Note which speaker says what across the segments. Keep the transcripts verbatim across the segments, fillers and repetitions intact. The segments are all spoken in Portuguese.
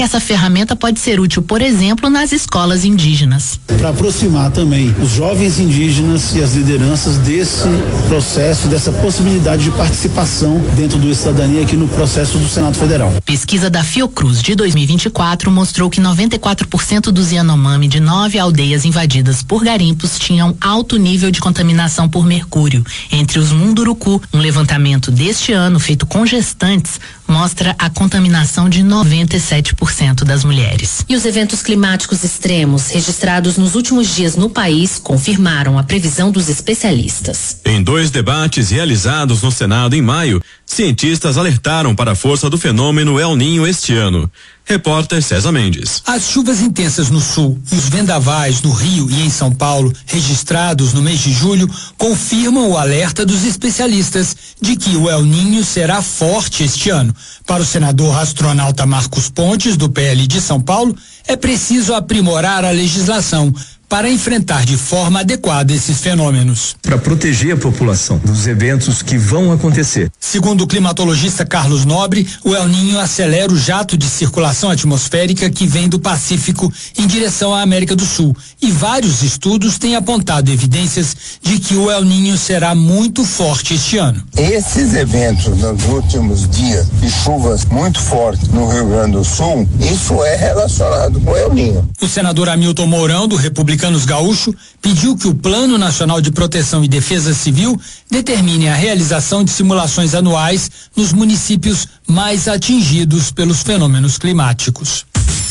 Speaker 1: Essa ferramenta pode ser útil, por exemplo, nas escolas indígenas.
Speaker 2: Para aproximar também os jovens indígenas e as lideranças desse processo, dessa possibilidade de participação dentro do cidadania aqui no processo do Senado Federal.
Speaker 1: Pesquisa da Fiocruz de dois mil e vinte e quatro mostrou que noventa e quatro por cento dos Yanomami de nove aldeias invadidas por garimpos tinham alto nível de contaminação por mercúrio. Entre os Munduruku, um levantamento deste ano feito com gestantes mostra a contaminação de noventa e sete por cento das mulheres.
Speaker 3: E os eventos climáticos extremos registrados nos últimos dias no país confirmaram a previsão dos especialistas.
Speaker 4: Em dois debates realizados no Senado em maio, cientistas alertaram para a força do fenômeno El Niño este ano. Repórter César Mendes.
Speaker 5: As chuvas intensas no sul e os vendavais no Rio e em São Paulo, registrados no mês de julho, confirmam o alerta dos especialistas de que o El Niño será forte este ano. Para o senador astronauta Marcos Pontes, do P L de São Paulo, é preciso aprimorar a legislação para enfrentar de forma adequada esses fenômenos.
Speaker 6: Para proteger a população dos eventos que vão acontecer.
Speaker 5: Segundo o climatologista Carlos Nobre, o El Niño acelera o jato de circulação atmosférica que vem do Pacífico em direção à América do Sul. E vários estudos têm apontado evidências de que o El Niño será muito forte este ano.
Speaker 7: Esses eventos nos últimos dias de chuvas muito fortes no Rio Grande do Sul, isso é relacionado com o El Niño.
Speaker 5: O senador Hamilton Mourão, do Republicano Gaúcho, pediu que o Plano Nacional de Proteção e Defesa Civil determine a realização de simulações anuais nos municípios mais atingidos pelos fenômenos climáticos.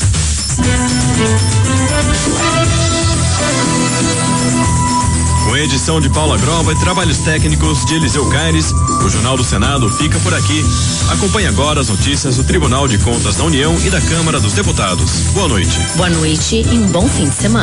Speaker 4: Com edição de Paula Grova e trabalhos técnicos de Eliseu Caires, o Jornal do Senado fica por aqui. Acompanhe agora as notícias do Tribunal de Contas da União e da Câmara dos Deputados. Boa noite.
Speaker 3: Boa noite e um bom fim de semana.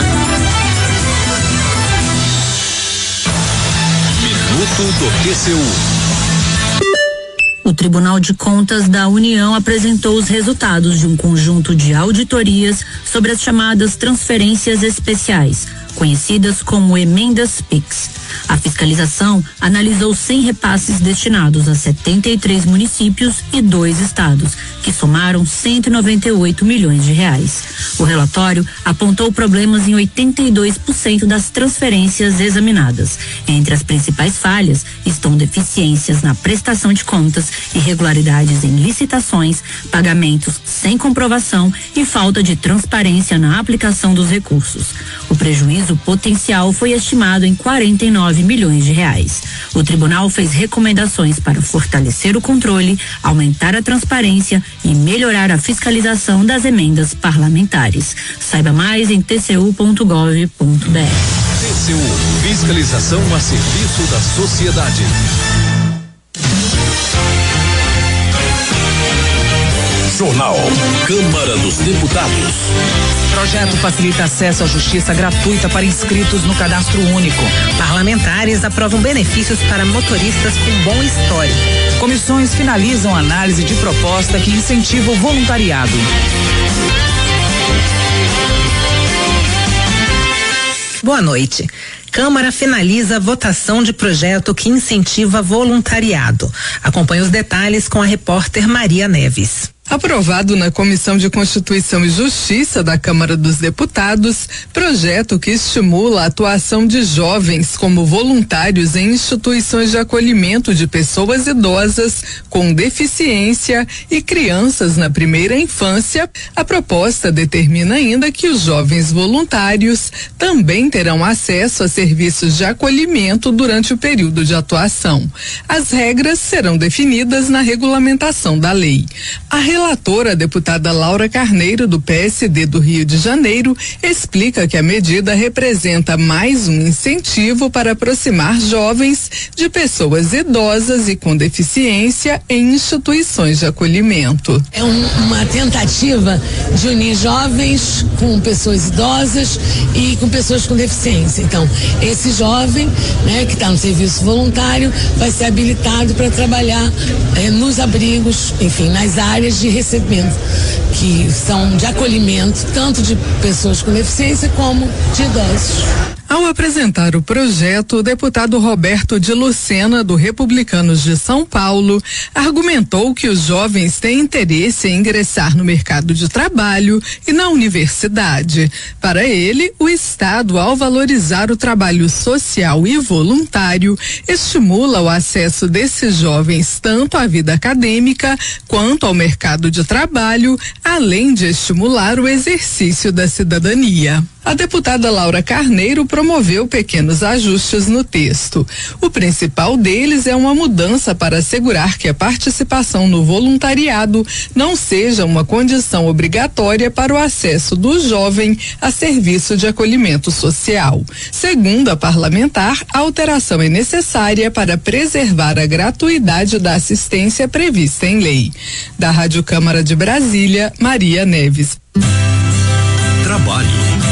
Speaker 8: Minuto do T C U.
Speaker 9: O Tribunal de Contas da União apresentou os resultados de um conjunto de auditorias sobre as chamadas transferências especiais, conhecidas como emendas PIX. A fiscalização analisou cem repasses destinados a setenta e três municípios e dois estados, que somaram cento e noventa e oito milhões de reais. O relatório apontou problemas em oitenta e dois por cento das transferências examinadas. Entre as principais falhas estão deficiências na prestação de contas, irregularidades em licitações, pagamentos sem comprovação e falta de transparência na aplicação dos recursos. O prejuízo potencial foi estimado em quarenta e nove milhões de reais. O tribunal fez recomendações para fortalecer o controle, aumentar a transparência e melhorar a fiscalização das emendas parlamentares. Saiba mais em t c u ponto gov ponto b r.
Speaker 8: T C U, fiscalização a serviço da sociedade. Jornal Câmara dos Deputados.
Speaker 10: Projeto facilita acesso à justiça gratuita para inscritos no cadastro único. Parlamentares aprovam benefícios para motoristas com bom histórico. Comissões finalizam análise de proposta que incentiva o voluntariado. Boa noite. Câmara finaliza a votação de projeto que incentiva voluntariado. Acompanhe os detalhes com a repórter Maria Neves.
Speaker 11: Aprovado na Comissão de Constituição e Justiça da Câmara dos Deputados, projeto que estimula a atuação de jovens como voluntários em instituições de acolhimento de pessoas idosas com deficiência e crianças na primeira infância. A proposta determina ainda que os jovens voluntários também terão acesso a serviços de acolhimento durante o período de atuação. As regras serão definidas na regulamentação da lei. A A relatora, a deputada Laura Carneiro, do P S D do Rio de Janeiro, explica que a medida representa mais um incentivo para aproximar jovens de pessoas idosas e com deficiência em instituições de acolhimento.
Speaker 12: É um, uma tentativa de unir jovens com pessoas idosas e com pessoas com deficiência. Então, esse jovem, né, que está no serviço voluntário, vai ser habilitado para trabalhar eh, nos abrigos, enfim, nas áreas de recebimento, que são de acolhimento tanto de pessoas com deficiência como de idosos.
Speaker 11: Ao apresentar o projeto, o deputado Roberto de Lucena, do Republicanos de São Paulo, argumentou que os jovens têm interesse em ingressar no mercado de trabalho e na universidade. Para ele, o Estado, ao valorizar o trabalho social e voluntário, estimula o acesso desses jovens tanto à vida acadêmica quanto ao mercado de trabalho, além de estimular o exercício da cidadania. A deputada Laura Carneiro promoveu pequenos ajustes no texto. O principal deles é uma mudança para assegurar que a participação no voluntariado não seja uma condição obrigatória para o acesso do jovem a serviço de acolhimento social. Segundo a parlamentar, a alteração é necessária para preservar a gratuidade da assistência prevista em lei. Da Rádio Câmara de Brasília, Maria Neves.
Speaker 4: Trabalho.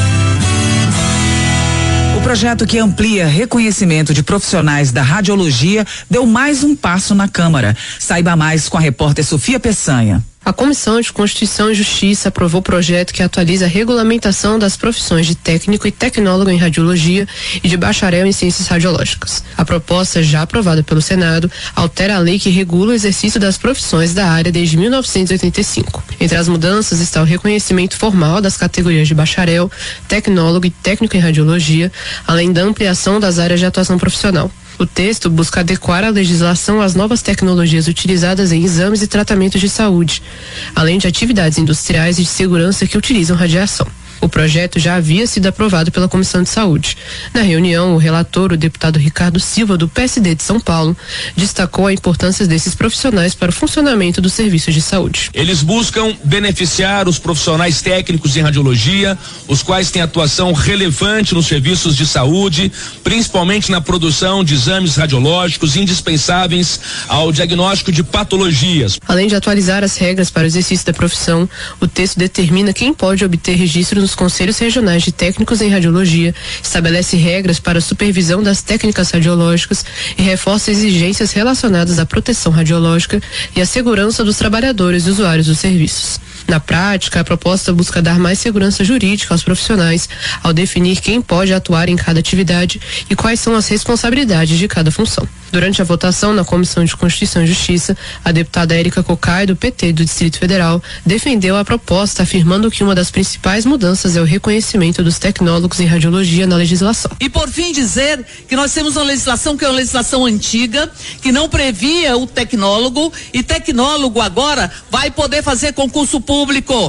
Speaker 10: O projeto que amplia reconhecimento de profissionais da radiologia deu mais um passo na Câmara. Saiba mais com a repórter Sofia Peçanha.
Speaker 13: A Comissão de Constituição e Justiça aprovou o projeto que atualiza a regulamentação das profissões de técnico e tecnólogo em radiologia e de bacharel em ciências radiológicas. A proposta, já aprovada pelo Senado, altera a lei que regula o exercício das profissões da área desde mil novecentos e oitenta e cinco. Entre as mudanças está o reconhecimento formal das categorias de bacharel, tecnólogo e técnico em radiologia, além da ampliação das áreas de atuação profissional. O texto busca adequar a legislação às novas tecnologias utilizadas em exames e tratamentos de saúde, além de atividades industriais e de segurança que utilizam radiação. O projeto já havia sido aprovado pela Comissão de Saúde. Na reunião, o relator, o deputado Ricardo Silva, do P S D de São Paulo, destacou a importância desses profissionais para o funcionamento dos serviços de saúde.
Speaker 14: Eles buscam beneficiar os profissionais técnicos em radiologia, os quais têm atuação relevante nos serviços de saúde, principalmente na produção de exames radiológicos indispensáveis ao diagnóstico de patologias.
Speaker 13: Além de atualizar as regras para o exercício da profissão, o texto determina quem pode obter registro nos conselhos regionais de técnicos em radiologia, estabelece regras para a supervisão das técnicas radiológicas e reforça exigências relacionadas à proteção radiológica e à segurança dos trabalhadores e usuários dos serviços. Na prática, a proposta busca dar mais segurança jurídica aos profissionais ao definir quem pode atuar em cada atividade e quais são as responsabilidades de cada função. Durante a votação na Comissão de Constituição e Justiça, a deputada Érica Cocai, do P T do Distrito Federal, defendeu a proposta, afirmando que uma das principais mudanças é o reconhecimento dos tecnólogos em radiologia na legislação.
Speaker 15: E por fim dizer que nós temos uma legislação que é uma legislação antiga, que não previa o tecnólogo, e tecnólogo agora vai poder fazer concurso público.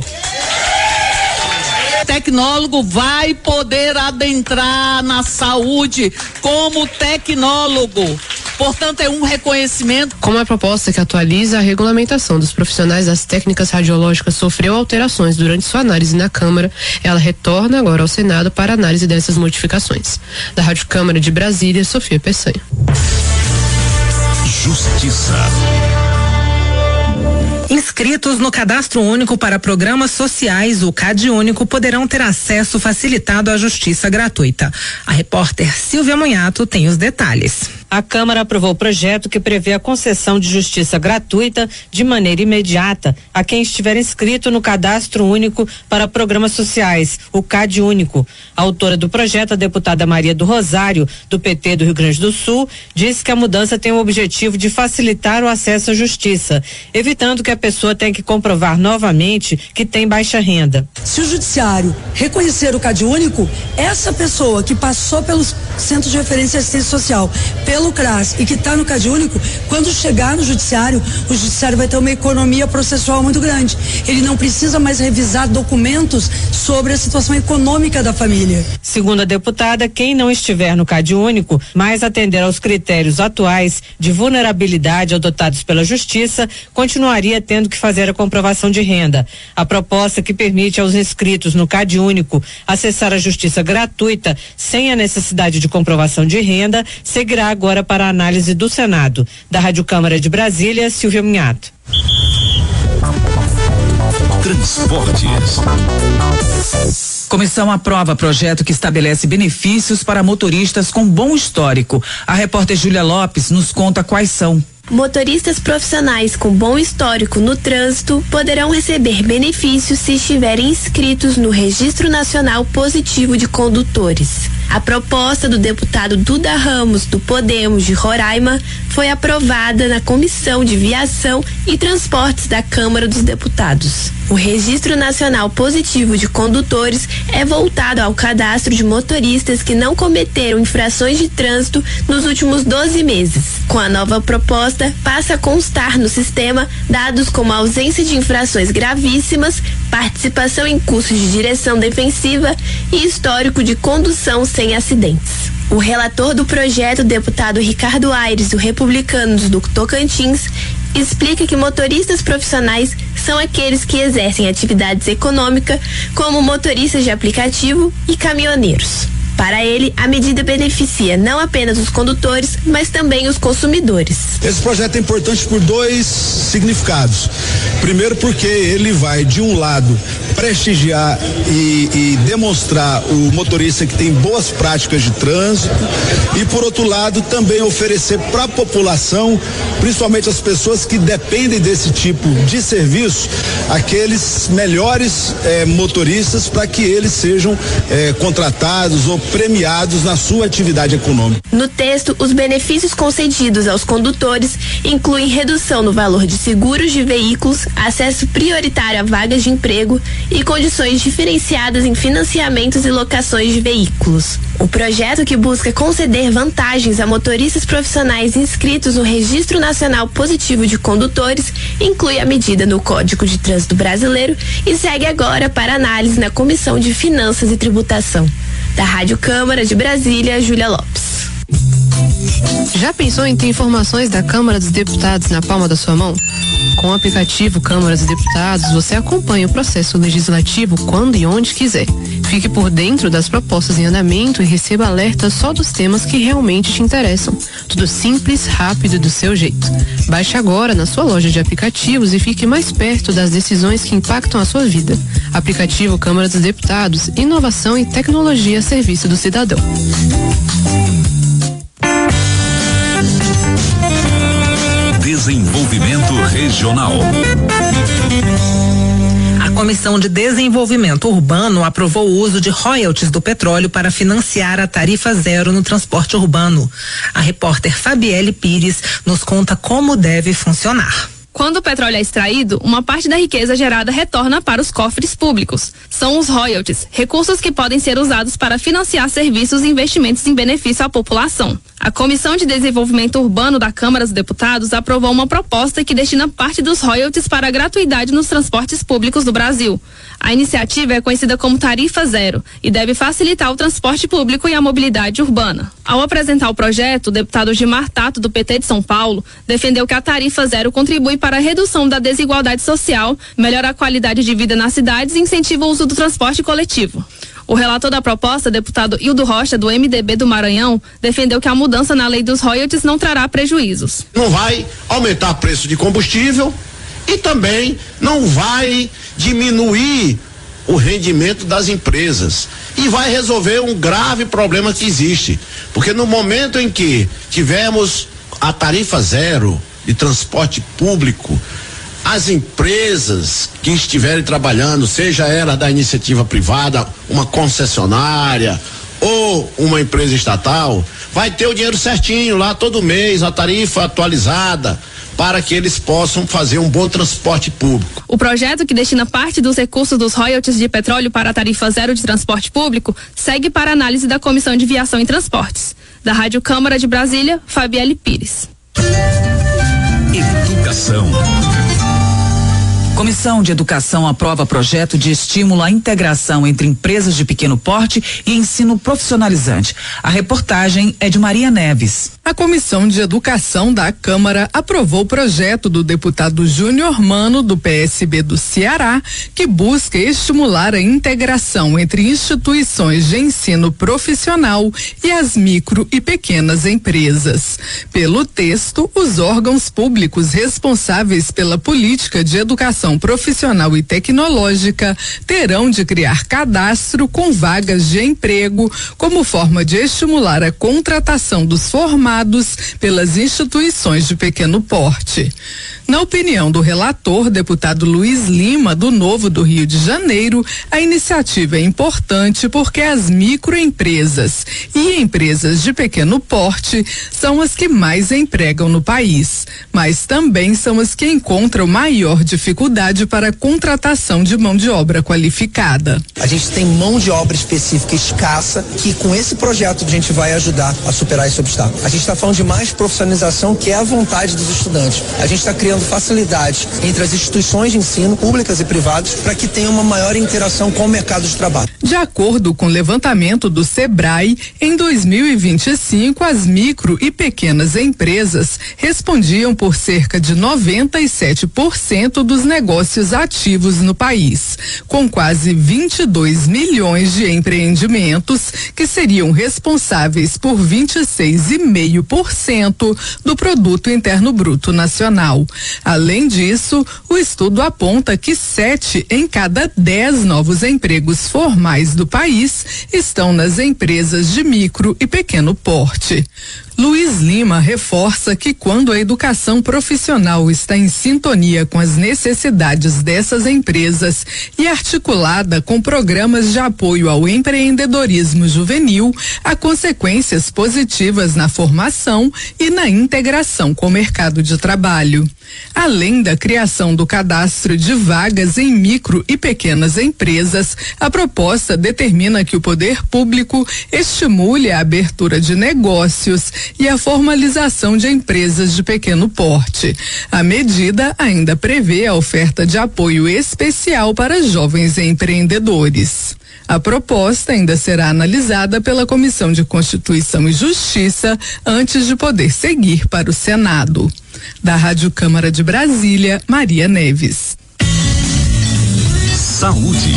Speaker 15: Tecnólogo vai poder adentrar na saúde como tecnólogo. Portanto, é um reconhecimento.
Speaker 13: Como a proposta que atualiza a regulamentação dos profissionais das técnicas radiológicas sofreu alterações durante sua análise na Câmara, ela retorna agora ao Senado para análise dessas modificações. Da Rádio Câmara de Brasília, Sofia Peçanha.
Speaker 4: Justiça.
Speaker 10: Inscritos no Cadastro Único para Programas Sociais, o CadÚnico, poderão ter acesso facilitado à justiça gratuita. A repórter Silvia Munhato tem os detalhes.
Speaker 16: A Câmara aprovou o projeto que prevê a concessão de justiça gratuita de maneira imediata a quem estiver inscrito no Cadastro Único para Programas Sociais, o CadÚnico. A autora do projeto, a deputada Maria do Rosário, do P T do Rio Grande do Sul, disse que a mudança tem o objetivo de facilitar o acesso à justiça, evitando que a pessoa tenha que comprovar novamente que tem baixa renda.
Speaker 17: Se o judiciário reconhecer o CadÚnico, essa pessoa que passou pelos Centros de Referência e Assistência Social, pelo CRAS e que está no CadÚnico, quando chegar no judiciário, o judiciário vai ter uma economia processual muito grande. Ele não precisa mais revisar documentos sobre a situação econômica da família.
Speaker 16: Segundo a deputada, quem não estiver no CadÚnico, mas atender aos critérios atuais de vulnerabilidade adotados pela Justiça, continuaria tendo que fazer a comprovação de renda. A proposta que permite aos inscritos no CadÚnico acessar a justiça gratuita sem a necessidade de comprovação de renda seguirá agora para a análise do Senado. Da Rádio Câmara de Brasília, Silvia Munhato.
Speaker 4: Transportes.
Speaker 10: Comissão aprova projeto que estabelece benefícios para motoristas com bom histórico. A repórter Júlia Lopes nos conta quais são.
Speaker 18: Motoristas profissionais com bom histórico no trânsito poderão receber benefícios se estiverem inscritos no Registro Nacional Positivo de Condutores. A proposta do deputado Duda Ramos, do Podemos de Roraima, foi aprovada na Comissão de Viação e Transportes da Câmara dos Deputados. O Registro Nacional Positivo de Condutores é voltado ao cadastro de motoristas que não cometeram infrações de trânsito nos últimos doze meses. Com a nova proposta, passa a constar no sistema dados como ausência de infrações gravíssimas, participação em cursos de direção defensiva e histórico de condução sem acidentes. O relator do projeto, deputado Ricardo Aires, do Republicanos do Tocantins, explica que motoristas profissionais são aqueles que exercem atividades econômicas, como motoristas de aplicativo e caminhoneiros. Para ele, a medida beneficia não apenas os condutores, mas também os consumidores.
Speaker 19: Esse projeto é importante por dois significados. Primeiro, porque ele vai, de um lado, prestigiar e, e demonstrar o motorista que tem boas práticas de trânsito, e, por outro lado, também oferecer para a população, principalmente as pessoas que dependem desse tipo de serviço, aqueles melhores eh, motoristas, para que eles sejam eh, contratados ou premiados na sua atividade econômica.
Speaker 18: No texto, os benefícios concedidos aos condutores incluem redução no valor de seguros de veículos, acesso prioritário a vagas de emprego e condições diferenciadas em financiamentos e locações de veículos. O projeto, que busca conceder vantagens a motoristas profissionais inscritos no Registro Nacional Positivo de Condutores, inclui a medida no Código de Trânsito Brasileiro e segue agora para análise na Comissão de Finanças e Tributação. Da Rádio Câmara de Brasília, Júlia Lopes.
Speaker 13: Já pensou em ter informações da Câmara dos Deputados na palma da sua mão? Com o aplicativo Câmara dos Deputados, você acompanha o processo legislativo quando e onde quiser. Fique por dentro das propostas em andamento e receba alertas só dos temas que realmente te interessam. Tudo simples, rápido e do seu jeito. Baixe agora na sua loja de aplicativos e fique mais perto das decisões que impactam a sua vida. Aplicativo Câmara dos Deputados, inovação e tecnologia a serviço do cidadão.
Speaker 8: Desenvolvimento Regional.
Speaker 10: A Comissão de Desenvolvimento Urbano aprovou o uso de royalties do petróleo para financiar a tarifa zero no transporte urbano. A repórter Fabielle Pires nos conta como deve funcionar.
Speaker 20: Quando o petróleo é extraído, uma parte da riqueza gerada retorna para os cofres públicos. São os royalties, recursos que podem ser usados para financiar serviços e investimentos em benefício à população. A Comissão de Desenvolvimento Urbano da Câmara dos Deputados aprovou uma proposta que destina parte dos royalties para a gratuidade nos transportes públicos do Brasil. A iniciativa é conhecida como Tarifa Zero e deve facilitar o transporte público e a mobilidade urbana. Ao apresentar o projeto, o deputado Gilmar Tato, do P T de São Paulo, defendeu que a Tarifa Zero contribui para a redução da desigualdade social, melhora a qualidade de vida nas cidades e incentiva o uso do transporte coletivo. O relator da proposta, deputado Hildo Rocha, do M D B do Maranhão, defendeu que a mudança na lei dos royalties não trará prejuízos.
Speaker 21: Não vai aumentar o preço de combustível e também não vai diminuir o rendimento das empresas e vai resolver um grave problema que existe, porque no momento em que tivermos a tarifa zero de transporte público, as empresas que estiverem trabalhando, seja ela da iniciativa privada, uma concessionária ou uma empresa estatal, vai ter o dinheiro certinho lá todo mês, a tarifa atualizada, para que eles possam fazer um bom transporte público.
Speaker 20: O projeto, que destina parte dos recursos dos royalties de petróleo para a tarifa zero de transporte público, segue para análise da Comissão de Viação e Transportes. Da Rádio Câmara de Brasília, Fabielle Pires.
Speaker 8: Educação.
Speaker 10: Comissão de Educação aprova projeto de estímulo à integração entre empresas de pequeno porte e ensino profissionalizante. A reportagem é de Maria Neves.
Speaker 11: A Comissão de Educação da Câmara aprovou o projeto do deputado Júnior Mano, do P S B do Ceará, que busca estimular a integração entre instituições de ensino profissional e as micro e pequenas empresas. Pelo texto, os órgãos públicos responsáveis pela política de educação profissional e tecnológica terão de criar cadastro com vagas de emprego como forma de estimular a contratação dos formados formados pelas instituições de pequeno porte. Na opinião do relator, deputado Luiz Lima, do Novo do Rio de Janeiro, a iniciativa é importante porque as microempresas e empresas de pequeno porte são as que mais empregam no país, mas também são as que encontram maior dificuldade para a contratação de mão de obra qualificada.
Speaker 2: A gente tem mão de obra específica escassa que com esse projeto a gente vai ajudar a superar esse obstáculo. A gente está falando de mais profissionalização, que é a vontade dos estudantes. A gente está criando facilidades entre as instituições de ensino, públicas e privadas, para que tenha uma maior interação com o mercado de trabalho.
Speaker 11: De acordo com o levantamento do Sebrae, em dois mil e vinte e cinco, as micro e pequenas empresas respondiam por cerca de noventa e sete por cento dos negócios ativos no país, com quase vinte e dois milhões de empreendimentos que seriam responsáveis por vinte e seis vírgula cinco por cento do produto interno bruto nacional. Além disso, o estudo aponta que sete em cada dez novos empregos formais do país estão nas empresas de micro e pequeno porte. Luiz Lima reforça que quando a educação profissional está em sintonia com as necessidades dessas empresas e articulada com programas de apoio ao empreendedorismo juvenil, há consequências positivas na formação e na integração com o mercado de trabalho. Além da criação do cadastro de vagas em micro e pequenas empresas, a proposta determina que o poder público estimule a abertura de negócios e a formalização de empresas de pequeno porte. A medida ainda prevê a oferta de apoio especial para jovens empreendedores. A proposta ainda será analisada pela Comissão de Constituição e Justiça antes de poder seguir para o Senado. Da Rádio Câmara de Brasília, Maria Neves.
Speaker 8: Saúde.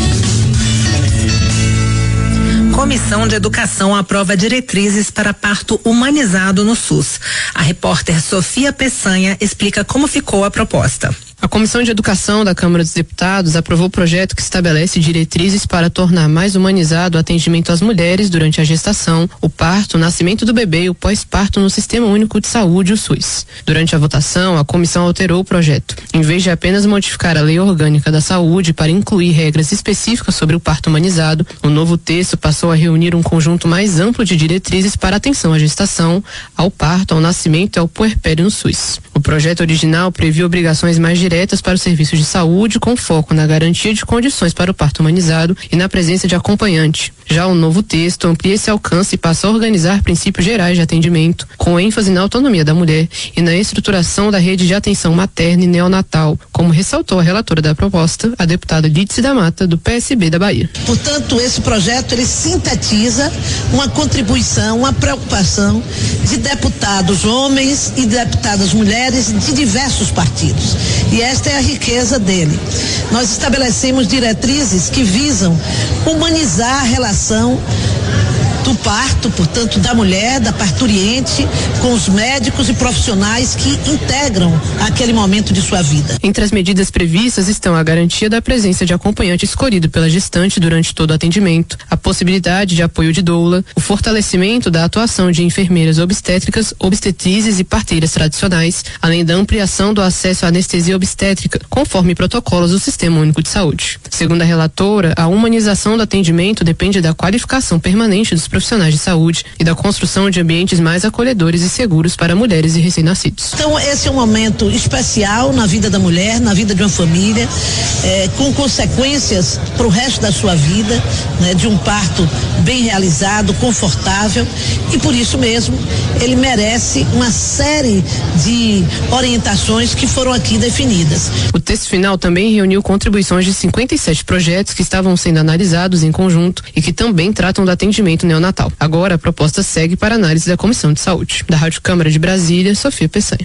Speaker 10: Comissão de Educação aprova diretrizes para parto humanizado no SUS. A repórter Sofia Peçanha explica como ficou a proposta.
Speaker 13: A Comissão de Educação da Câmara dos Deputados aprovou o projeto que estabelece diretrizes para tornar mais humanizado o atendimento às mulheres durante a gestação, o parto, o nascimento do bebê e o pós-parto no Sistema Único de Saúde, o SUS. Durante a votação, a comissão alterou o projeto. Em vez de apenas modificar a Lei Orgânica da Saúde para incluir regras específicas sobre o parto humanizado, o novo texto passou a reunir um conjunto mais amplo de diretrizes para atenção à gestação, ao parto, ao nascimento e ao puerpério no SUS. O projeto original previa obrigações mais diretas para os serviços de saúde, com foco na garantia de condições para o parto humanizado e na presença de acompanhante. Já o novo texto amplia esse alcance e passa a organizar princípios gerais de atendimento, com ênfase na autonomia da mulher e na estruturação da rede de atenção materna e neonatal, como ressaltou a relatora da proposta, a deputada Lídice da Mata, do P S B da Bahia.
Speaker 22: Portanto, esse projeto ele sintetiza uma contribuição, uma preocupação de deputados homens e deputadas mulheres de diversos partidos. E esta é a riqueza dele. Nós estabelecemos diretrizes que visam humanizar a relação do parto, portanto, da mulher, da parturiente, com os médicos e profissionais que integram aquele momento de sua vida.
Speaker 13: Entre as medidas previstas estão a garantia da presença de acompanhante escolhido pela gestante durante todo o atendimento, a possibilidade de apoio de doula, o fortalecimento da atuação de enfermeiras obstétricas, obstetrizes e parteiras tradicionais, além da ampliação do acesso à anestesia obstétrica, conforme protocolos do Sistema Único de Saúde. Segundo a relatora, a humanização do atendimento depende da qualificação permanente dos profissionais de saúde e da construção de ambientes mais acolhedores e seguros para mulheres e recém-nascidos.
Speaker 22: Então, esse é um momento especial na vida da mulher, na vida de uma família, eh, com consequências para o resto da sua vida, né, de um parto bem realizado, confortável, e por isso mesmo ele merece uma série de orientações que foram aqui definidas.
Speaker 13: O texto final também reuniu contribuições de cinquenta e sete projetos que estavam sendo analisados em conjunto e que também tratam do atendimento neonatal. Agora a proposta segue para análise da Comissão de Saúde. Da Rádio Câmara de Brasília, Sofia Peçanha.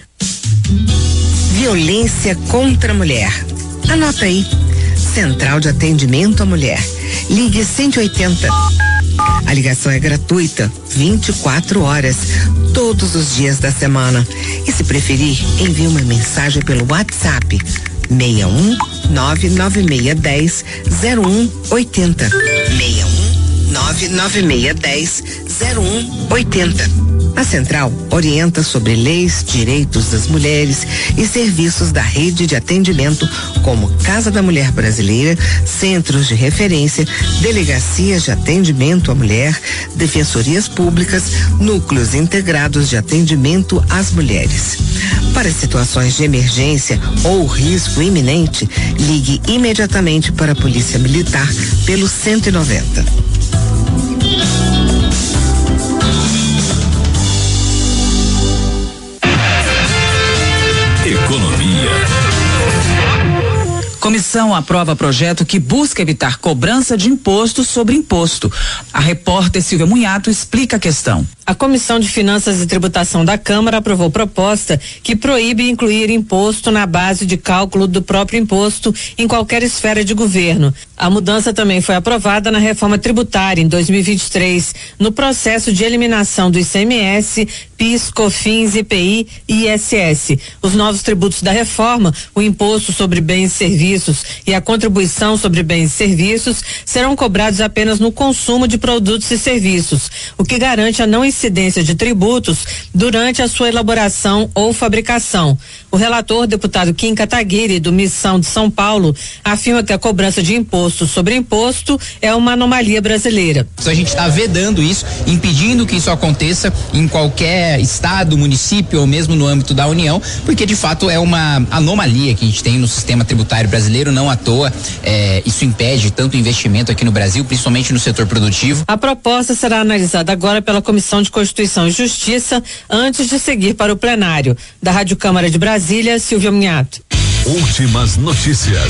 Speaker 10: Violência contra a mulher. Anota aí. Central de Atendimento à Mulher. Ligue cento e oitenta. A ligação é gratuita, vinte e quatro horas, todos os dias da semana. E se preferir, envie uma mensagem pelo WhatsApp seis um nove nove seis um zero um oito zero. seis um nove nove seis um zero um oito zero.
Speaker 1: A central orienta sobre leis, direitos das mulheres e serviços da rede de atendimento como Casa da Mulher Brasileira, centros de referência, delegacias de atendimento à mulher, defensorias públicas, núcleos integrados de atendimento às mulheres. Para situações de emergência ou risco iminente, ligue imediatamente para a Polícia Militar pelo cento e noventa.
Speaker 6: Economia. Comissão aprova projeto que busca evitar cobrança de imposto sobre imposto. A repórter Silvia Munhato explica a questão.
Speaker 16: A Comissão de Finanças e Tributação da Câmara aprovou proposta que proíbe incluir imposto na base de cálculo do próprio imposto em qualquer esfera de governo. A mudança também foi aprovada na reforma tributária em dois mil e vinte e três, no processo de eliminação do I C M S, PIS, COFINS, I P I e I S S. Os novos tributos da reforma, o imposto sobre bens e serviços e a contribuição sobre bens e serviços, serão cobrados apenas no consumo de produtos e serviços, o que garante a não incidência de tributos durante a sua elaboração ou fabricação. O relator, deputado Kim Kataguiri, do Missão de São Paulo, afirma que a cobrança de imposto sobre imposto é uma anomalia brasileira.
Speaker 23: A gente está vedando isso, impedindo que isso aconteça em qualquer estado, município ou mesmo no âmbito da União, porque de fato é uma anomalia que a gente tem no sistema tributário brasileiro, não à toa. É, isso impede tanto investimento aqui no Brasil, principalmente no setor produtivo.
Speaker 16: A proposta será analisada agora pela Comissão de Constituição e Justiça antes de seguir para o plenário. Da Rádio Câmara de Brasília, Silvia Munhato.
Speaker 6: Últimas notícias.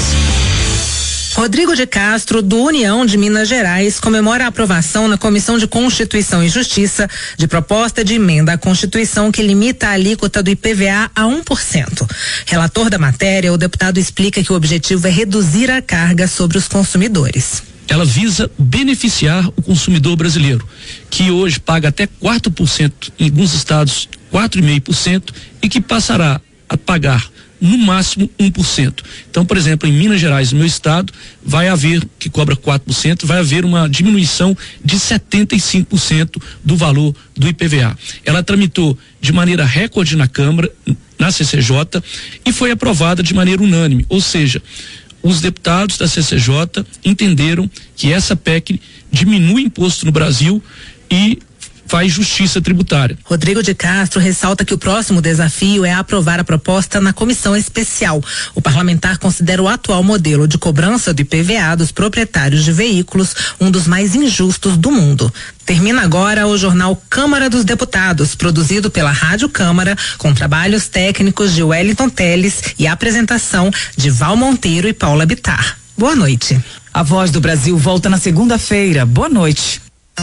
Speaker 24: Rodrigo de Castro, do União de Minas Gerais, comemora a aprovação na Comissão de Constituição e Justiça de proposta de emenda à Constituição que limita a alíquota do I P V A a um por cento. Relator da matéria, o deputado explica que o objetivo é reduzir a carga sobre os consumidores.
Speaker 25: Ela visa beneficiar o consumidor brasileiro, que hoje paga até quatro por cento, em alguns estados quatro vírgula cinco por cento, e que passará a pagar no máximo um por cento. Então, por exemplo, em Minas Gerais, no meu estado, vai haver, que cobra quatro por cento, vai haver uma diminuição de setenta e cinco por cento do valor do I P V A. Ela tramitou de maneira recorde na Câmara, na C C J, e foi aprovada de maneira unânime, ou seja, os deputados da C C J entenderam que essa P E C diminui imposto no Brasil e faz justiça tributária.
Speaker 24: Rodrigo de Castro ressalta que o próximo desafio é aprovar a proposta na comissão especial. O parlamentar considera o atual modelo de cobrança do I P V A dos proprietários de veículos um dos mais injustos do mundo. Termina agora o jornal Câmara dos Deputados, produzido pela Rádio Câmara, com trabalhos técnicos de Wellington Teles e apresentação de Val Monteiro e Paula Bittar. Boa noite.
Speaker 6: A Voz do Brasil volta na segunda-feira. Boa noite.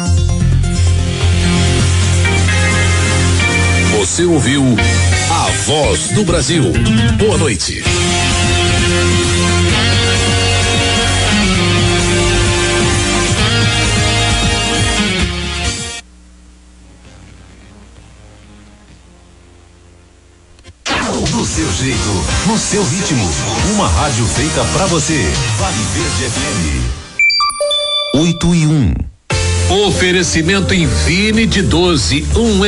Speaker 8: Você ouviu A Voz do Brasil. Boa noite. Do seu jeito, no seu ritmo. Uma rádio feita pra você. Vale Verde F M. oito e um. Oferecimento Infinity doze, um